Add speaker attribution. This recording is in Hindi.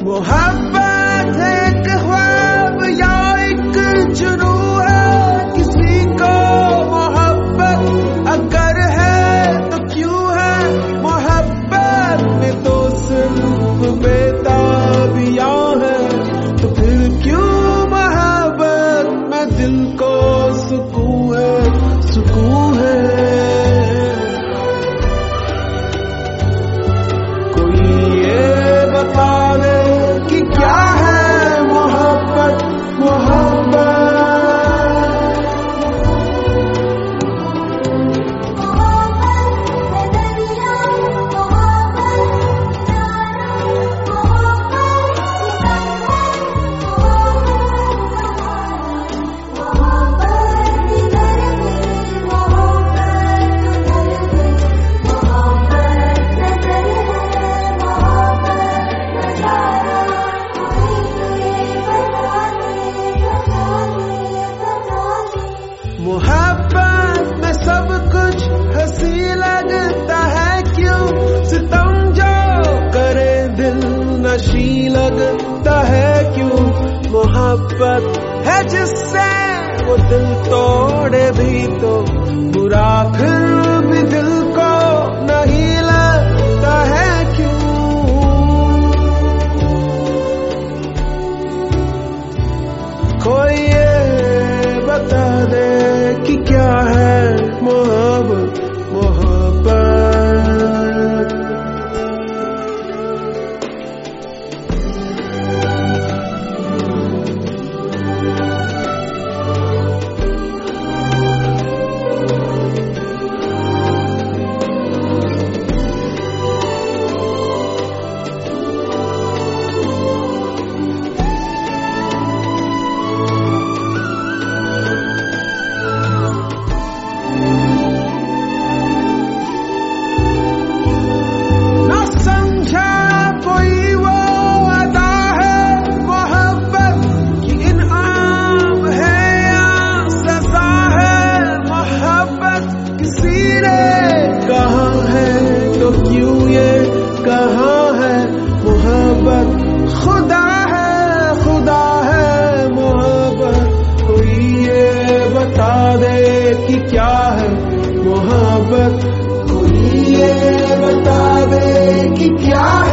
Speaker 1: मोहब्बत एक ख्वाब या एक जुनू है, किसी को मोहब्बत अगर है तो क्यों है, मोहब्बत में तो सिर्फ बेताबियां है, तो फिर क्यों मोहब्बत में दिल को सुकून है, सुकून है। क्या है मोहब्बत, मोहब्बत मोहब्बत में सब कुछ हंसी लगता है, क्यों सितम जो करे दिल नशी लगता है, क्यों मोहब्बत है जिससे वो दिल तोड़े भी तो बुरा फिर भी दिल को नहीं लगता है, क्यों। कोई ये बता दे कि क्या है मोहब्बत, मोहब्बत। क्यों ये कहाँ है मोहब्बत, खुदा है मोहब्बत। कोई ये बता दे कि क्या है मोहब्बत, कोई ये बता दे कि क्या है।